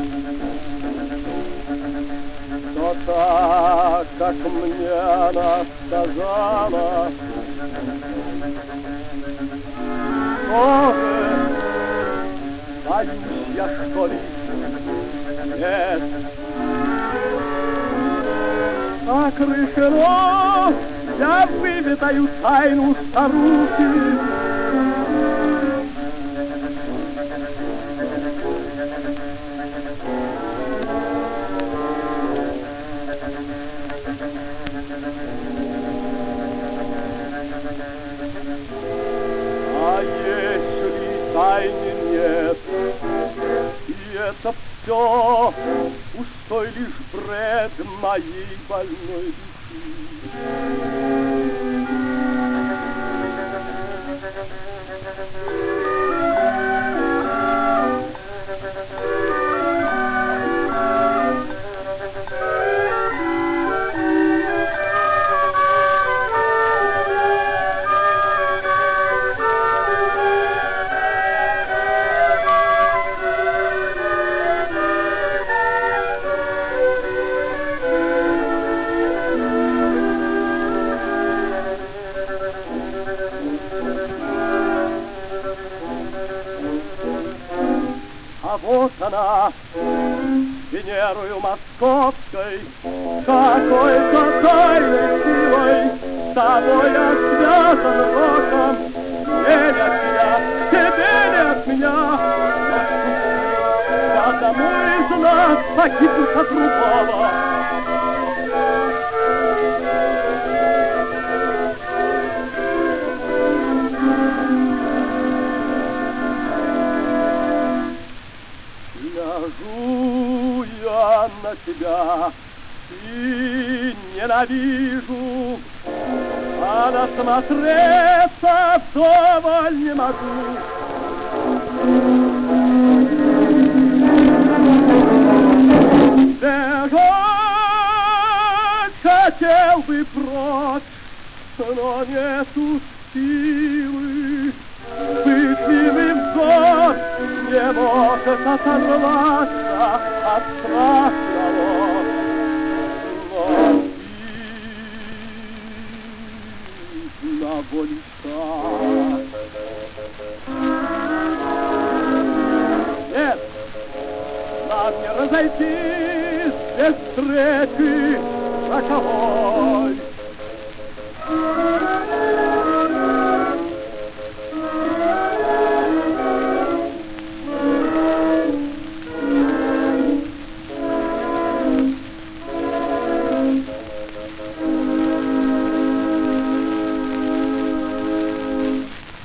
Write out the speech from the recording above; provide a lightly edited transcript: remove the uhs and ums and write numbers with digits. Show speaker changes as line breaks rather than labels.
Но так, как мне она сказала, тоже боюсь я, что ли? Нет. А решено, я выведаю тайну старухи. А если тайны нет, и это все пустой лишь бред моей больной души. А вот она, Венерою московской, какой-то тайной силой, с тобой я связан роком, не от тебя, тебе не от меня. Я домой из нас погибнуть от другого. Гляжу я на тебя и ненавижу, а насмотреться вдоволь не могу. Бежать хотел бы прочь, но нету силы. Пытливый взор не может оторваться от страшного. Но видно больше. Нет, нам не разойтись без встречи роковой.